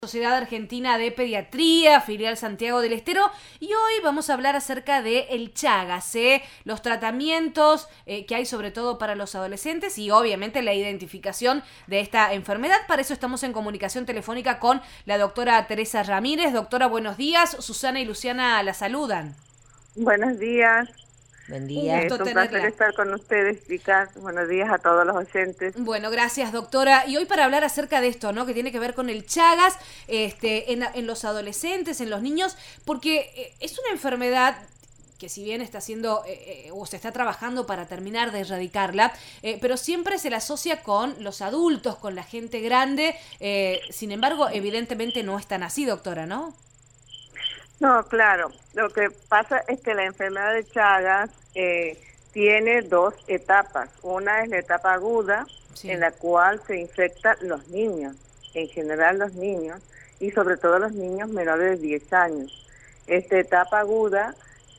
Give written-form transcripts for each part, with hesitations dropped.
Sociedad Argentina de Pediatría, filial Santiago del Estero, y hoy vamos a hablar acerca de el Chagas, los tratamientos que hay sobre todo para los adolescentes y obviamente la identificación de esta enfermedad. Para eso estamos en comunicación telefónica con la doctora Teresa Ramírez. Doctora, buenos días. Susana y Luciana la saludan. Buenos días. Buen Un día. gusto Es un placer tenerla. estar con ustedes, chicas. Buenos días a todos los oyentes. Bueno, gracias, doctora. Y hoy para hablar acerca de esto, ¿no? Que tiene que ver con el Chagas, en los adolescentes, en los niños, porque es una enfermedad que si bien está haciendo o se está trabajando para terminar de erradicarla, pero siempre se la asocia con los adultos, con la gente grande. Sin embargo, evidentemente no es tan así, doctora, ¿no? No, claro. Lo que pasa es que la enfermedad de Chagas tiene dos etapas. Una es la etapa aguda, Sí. en la cual se infectan los niños, en general los niños, y sobre todo los niños menores de 10 años. Esta etapa aguda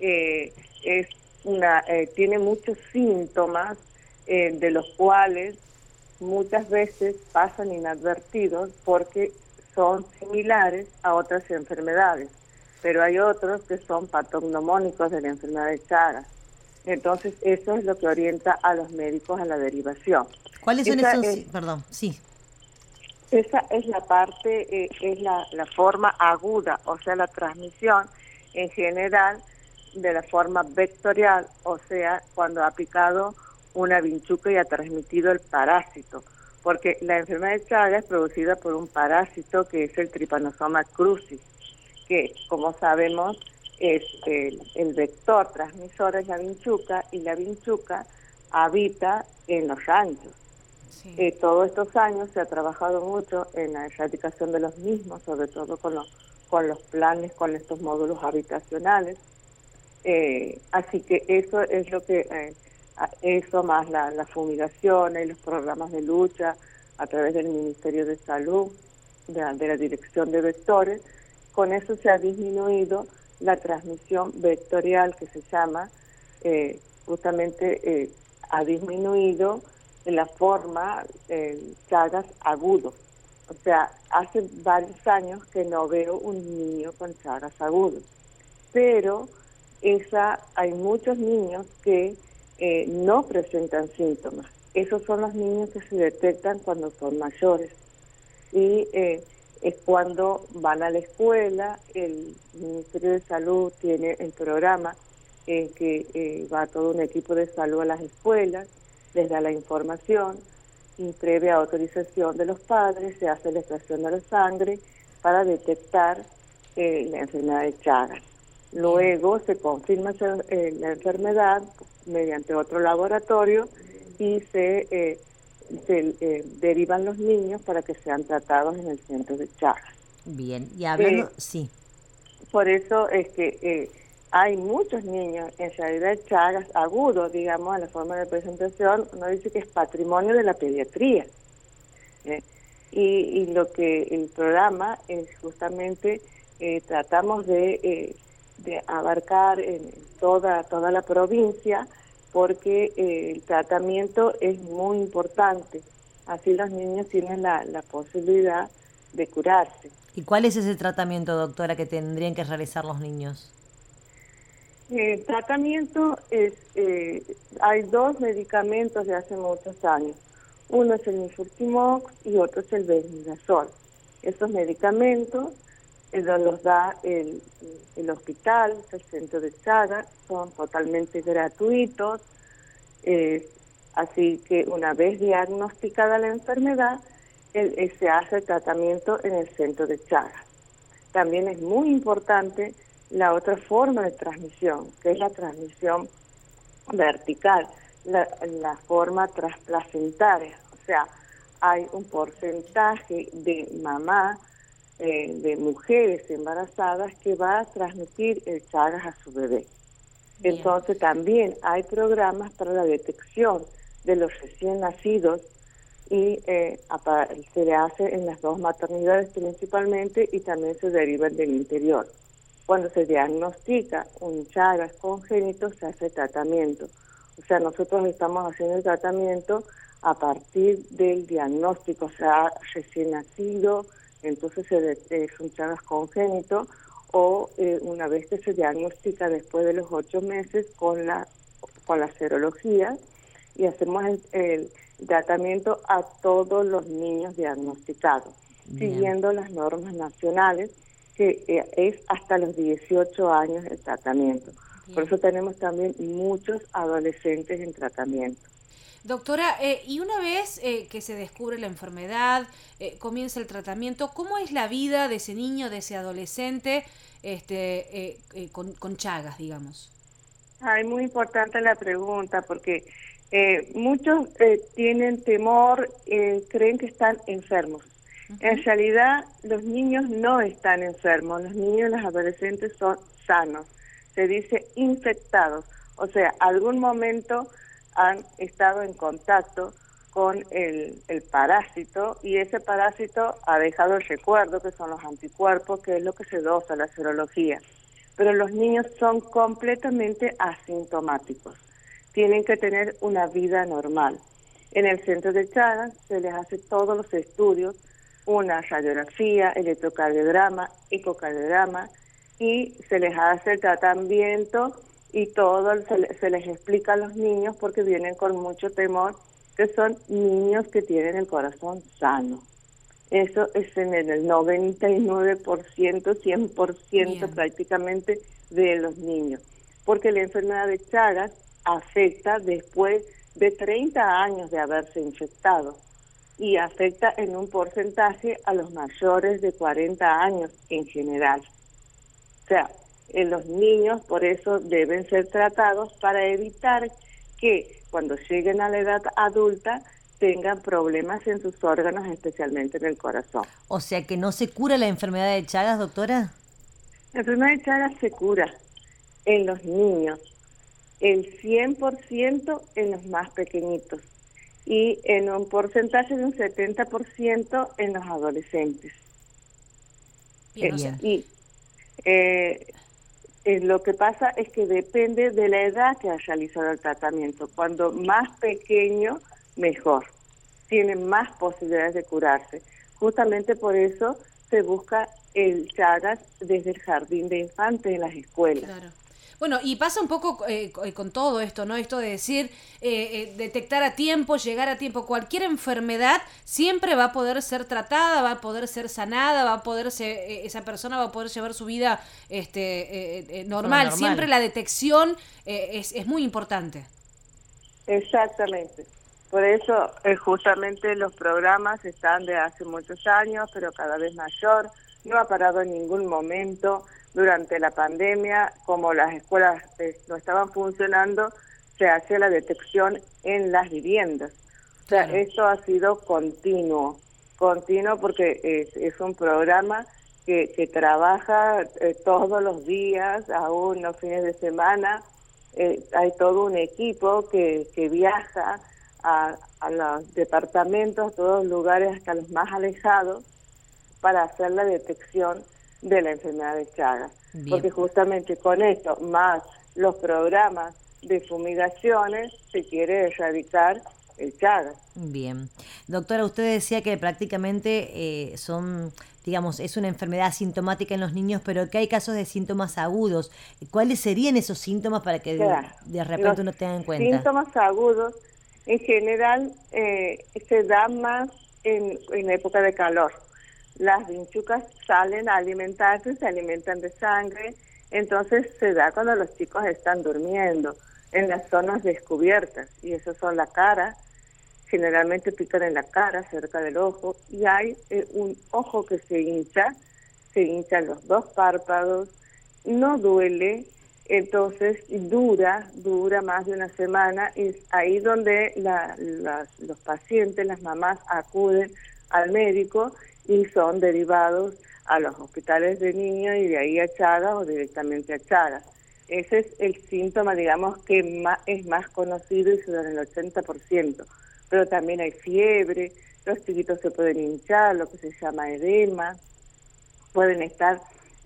es tiene muchos síntomas de los cuales muchas veces pasan inadvertidos porque son similares a otras enfermedades, pero hay otros que son patognomónicos de la enfermedad de Chagas. Entonces, eso es lo que orienta a los médicos a la derivación. ¿Cuáles son Esa esos? es, Perdón, sí. esa es la parte, es la forma aguda, o sea, la transmisión en general de la forma vectorial, o sea, cuando ha aplicado una vinchuca y ha transmitido el parásito, porque la enfermedad de Chagas es producida por un parásito que es el Trypanosoma cruzi, que, como sabemos, es el vector transmisor es la vinchuca, y la vinchuca habita en los ranchos. Sí. Todos estos años se ha trabajado mucho en la erradicación de los mismos, sobre todo con los planes, con estos módulos habitacionales. Así que eso es lo que, eso más la fumigación y los programas de lucha a través del Ministerio de Salud, de la Dirección de Vectores, con eso se ha disminuido la transmisión vectorial que se llama, justamente ha disminuido la forma Chagas agudo. O sea, hace varios años que no veo un niño con Chagas agudo, pero hay muchos niños que no presentan síntomas. Esos son los niños que se detectan cuando son mayores. Y es cuando van a la escuela. El Ministerio de Salud tiene el programa en que va todo un equipo de salud a las escuelas, les da la información y previa autorización de los padres se hace la extracción de la sangre para detectar la enfermedad de Chagas. Luego se confirma la enfermedad mediante otro laboratorio y se derivan los niños para que sean tratados en el centro de Chagas. Bien, y hablando, sí. Por eso es que hay muchos niños, en realidad Chagas agudo, digamos, en la forma de presentación, uno dice que es patrimonio de la pediatría. Y lo que el programa es justamente, tratamos de abarcar en toda la provincia, porque el tratamiento es muy importante. Así los niños tienen la posibilidad de curarse. ¿Y cuál es ese tratamiento, doctora, que tendrían que realizar los niños? El tratamiento hay dos medicamentos de hace muchos años. Uno es el Nifurtimox y otro es el Benidazol. Esos medicamentos los da el hospital, el centro de Chagas, son totalmente gratuitos. Así que una vez diagnosticada la enfermedad, se hace el tratamiento en el centro de Chagas. También es muy importante la otra forma de transmisión, que es la transmisión vertical, la forma transplacentaria. O sea, hay un porcentaje de mamá, de mujeres embarazadas, que va a transmitir el Chagas a su bebé. Bien. Entonces también hay programas para la detección de los recién nacidos y se le hace en las dos maternidades principalmente, y también se derivan del interior. Cuando se diagnostica un Chagas congénito, se hace tratamiento. O sea, nosotros estamos haciendo el tratamiento a partir del diagnóstico, o sea, recién nacido, entonces es un Chagas congénito, o una vez que se diagnostica después de los 8 meses con la serología, y hacemos el tratamiento a todos los niños diagnosticados, siguiendo las normas nacionales, que es hasta los 18 años el tratamiento. Bien. Por eso tenemos también muchos adolescentes en tratamiento. Doctora, y una vez que se descubre la enfermedad, comienza el tratamiento, ¿cómo es la vida de ese niño, de ese adolescente con Chagas, digamos? Es muy importante la pregunta, porque muchos tienen temor, creen que están enfermos. Uh-huh. En realidad, los niños no están enfermos, los niños y los adolescentes son sanos. Se dice infectados, o sea, algún momento han estado en contacto con el parásito, y ese parásito ha dejado el recuerdo, que son los anticuerpos, que es lo que se dosa la serología. Pero los niños son completamente asintomáticos, tienen que tener una vida normal. En el centro de Chagas se les hace todos los estudios, una radiografía, electrocardiograma, ecocardiograma, y se les hace el tratamiento y todo se les explica a los niños, porque vienen con mucho temor, que son niños que tienen el corazón sano. Eso es en el 99%, 100% prácticamente de los niños, porque la enfermedad de Chagas afecta después de 30 años de haberse infectado, y afecta en un porcentaje a los mayores de 40 años en general. O sea, los niños por eso deben ser tratados para evitar que cuando lleguen a la edad adulta tengan problemas en sus órganos, especialmente en el corazón. O sea que no se cura la enfermedad de Chagas, doctora. La enfermedad de Chagas se cura en los niños, el 100% en los más pequeñitos, y en un porcentaje de un 70% en los adolescentes. Bien, lo que pasa es que depende de la edad que ha realizado el tratamiento. Cuando más pequeño, mejor. Tienen más posibilidades de curarse. Justamente por eso se busca el Chagas desde el jardín de infantes en las escuelas. Claro. Bueno, y pasa un poco con todo esto, ¿no? Esto de decir, detectar a tiempo, llegar a tiempo. Cualquier enfermedad siempre va a poder ser tratada, va a poder ser sanada, va a poder ser, esa persona va a poder llevar su vida normal. Siempre la detección es muy importante. Exactamente. Por eso justamente los programas están de hace muchos años, pero cada vez mayor. No ha parado en ningún momento. Durante la pandemia, como las escuelas no estaban funcionando, se hacía la detección en las viviendas. O sea, esto ha sido continuo porque es un programa que trabaja todos los días, aún los fines de semana. Hay todo un equipo que viaja a los departamentos, a todos los lugares, hasta los más alejados, para hacer la detección de la enfermedad de Chagas. Bien. Porque justamente con esto, más los programas de fumigaciones, se quiere erradicar el Chagas. Bien. Doctora, usted decía que prácticamente es una enfermedad asintomática en los niños, pero que hay casos de síntomas agudos. ¿Cuáles serían esos síntomas para que de repente uno tenga en cuenta? Síntomas agudos, en general, se dan más en época de calor. Las vinchucas salen a alimentarse, se alimentan de sangre, entonces se da cuando los chicos están durmiendo, en las zonas descubiertas, y eso son la cara, generalmente pican en la cara, cerca del ojo, y hay un ojo que se hinchan los dos párpados, no duele, entonces dura más de una semana, y es ahí donde los pacientes, las mamás acuden al médico y son derivados a los hospitales de niños y de ahí a Chagas o directamente a Chagas. Ese es el síntoma, digamos, que es más conocido y se da en el 80%. Pero también hay fiebre, los chiquitos se pueden hinchar, lo que se llama edema, pueden estar,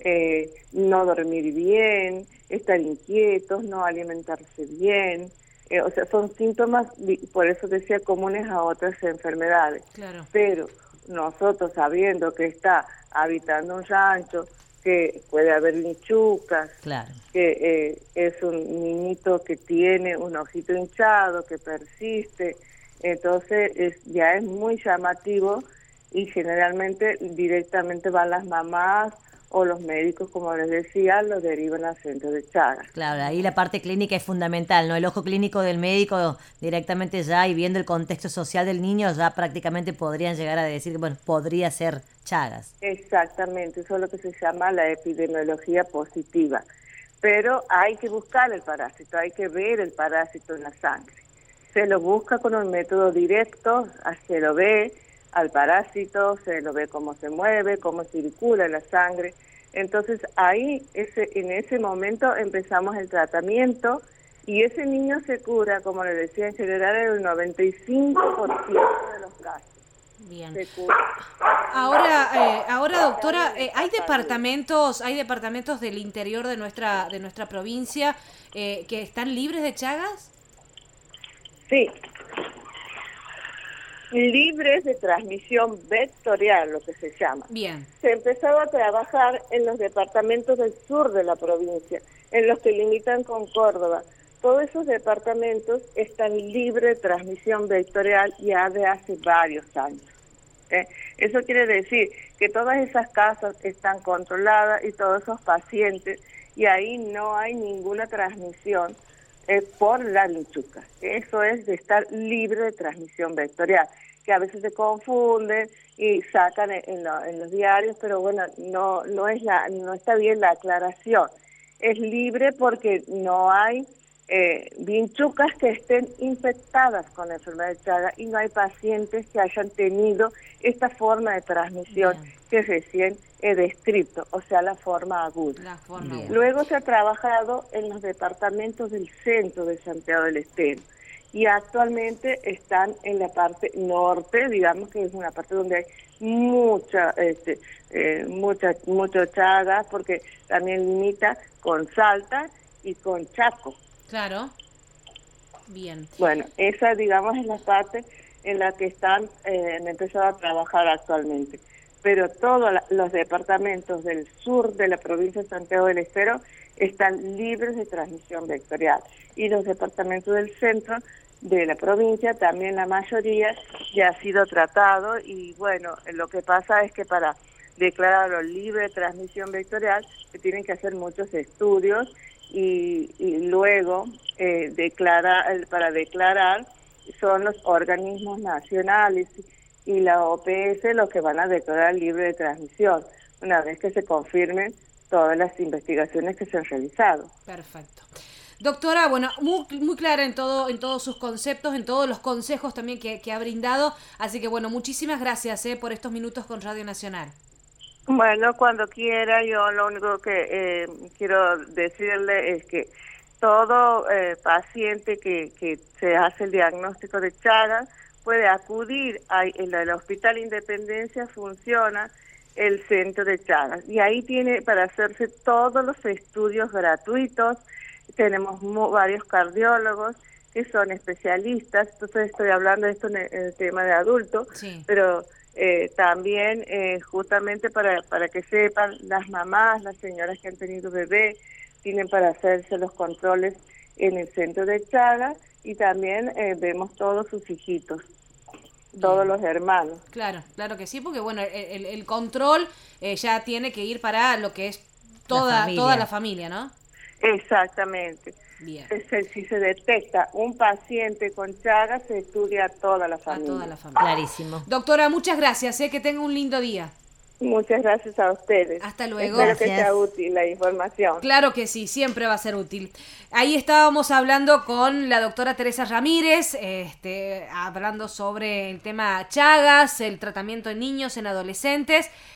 no dormir bien, estar inquietos, no alimentarse bien. O sea, son síntomas, por eso decía, comunes a otras enfermedades. Claro. Pero nosotros sabiendo que está habitando un rancho, que puede haber linchucas, Claro. que es un niñito que tiene un ojito hinchado, que persiste, entonces ya es muy llamativo y generalmente directamente van las mamás o los médicos, como les decía, los derivan al centro de Chagas. Claro, ahí la parte clínica es fundamental, ¿no? El ojo clínico del médico directamente ya y viendo el contexto social del niño ya prácticamente podrían llegar a decir que, bueno, podría ser Chagas. Exactamente, eso es lo que se llama la epidemiología positiva. Pero hay que buscar el parásito, hay que ver el parásito en la sangre. Se lo busca con un método directo, se lo ve al parásito, se lo ve cómo se mueve, cómo circula la sangre. Entonces ahí, en ese momento empezamos el tratamiento y ese niño se cura, como le decía, en general en el 95% de los casos. Bien. Se cura. Ahora, doctora, hay departamentos del interior de nuestra provincia que están libres de Chagas. Sí, libres de transmisión vectorial, lo que se llama. Bien. Se empezaba a trabajar en los departamentos del sur de la provincia, en los que limitan con Córdoba. Todos esos departamentos están libres de transmisión vectorial ya de hace varios años. Eso quiere decir que todas esas casas están controladas y todos esos pacientes, y ahí no hay ninguna transmisión por la vinchuca. Eso es de estar libre de transmisión vectorial, que a veces se confunden y sacan en los diarios, pero bueno, no está bien la aclaración. Es libre porque no hay vinchucas que estén infectadas con la enfermedad de Chagas y no hay pacientes que hayan tenido esta forma de transmisión que recién he descrito, o sea, la forma aguda. Luego se ha trabajado en los departamentos del centro de Santiago del Estero y actualmente están en la parte norte, digamos que es una parte donde hay mucho Chagas, porque también limita con Salta y con Chaco. Claro. Bien. Bueno, esa, digamos, es la parte en la que han empezado a trabajar actualmente. Pero todos los departamentos del sur de la provincia de Santiago del Estero están libres de transmisión vectorial. Y los departamentos del centro de la provincia, también la mayoría, ya ha sido tratado. Y bueno, lo que pasa es que para declararlo libre de transmisión vectorial se tienen que hacer muchos estudios y luego para declarar son los organismos nacionales y la OPS los que van a declarar libre de transmisión, una vez que se confirmen todas las investigaciones que se han realizado. Perfecto. Doctora, bueno, muy clara en todos sus conceptos, en todos los consejos también que ha brindado, así que bueno, muchísimas gracias por estos minutos con Radio Nacional. Bueno, cuando quiera, yo lo único que quiero decirle es que todo paciente que se hace el diagnóstico de Chagas puede acudir en el Hospital Independencia, funciona el centro de Chagas y ahí tiene para hacerse todos los estudios gratuitos. Tenemos varios cardiólogos que son especialistas, entonces estoy hablando de esto en el tema de adultos, sí. Pero también justamente para que sepan las mamás, las señoras que han tenido bebé, tienen para hacerse los controles en el centro de Chagas y también vemos todos sus hijitos, todos los hermanos. Claro que sí, porque bueno, el control ya tiene que ir para lo que es toda la familia, ¿no? Exactamente. Bien. Si se detecta un paciente con Chagas, se estudia a toda la familia. A toda la familia. Clarísimo. Doctora, muchas gracias, que tenga un lindo día. Muchas gracias a ustedes. Hasta luego. Espero que sea útil la información. Claro que sí, siempre va a ser útil. Ahí estábamos hablando con la doctora Teresa Ramírez, hablando sobre el tema Chagas, el tratamiento en niños, en adolescentes.